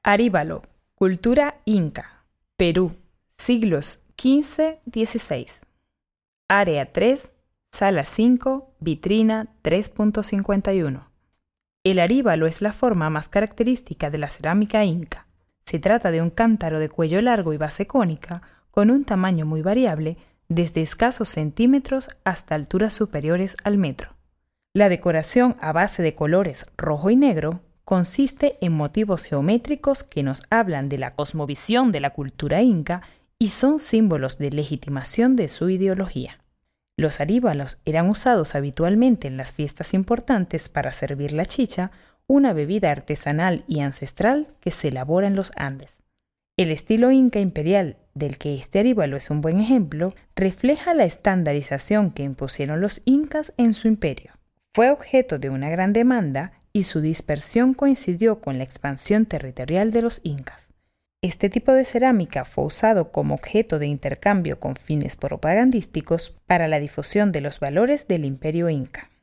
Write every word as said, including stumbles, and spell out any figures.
Aríbalo, cultura inca, Perú, siglos quince a dieciséis. Área tres, sala cinco, vitrina tres punto cincuenta y uno. El aríbalo es la forma más característica de la cerámica inca. Se trata de un cántaro de cuello largo y base cónica, con un tamaño muy variable, desde escasos centímetros hasta alturas superiores al metro. La decoración a base de colores rojo y negro consiste en motivos geométricos que nos hablan de la cosmovisión de la cultura inca y son símbolos de legitimación de su ideología. Los aríbalos eran usados habitualmente en las fiestas importantes para servir la chicha, una bebida artesanal y ancestral que se elabora en los Andes. El estilo inca imperial, del que este aríbalo es un buen ejemplo, refleja la estandarización que impusieron los incas en su imperio. Fue objeto de una gran demanda y su dispersión coincidió con la expansión territorial de los incas. Este tipo de cerámica fue usado como objeto de intercambio con fines propagandísticos para la difusión de los valores del imperio inca.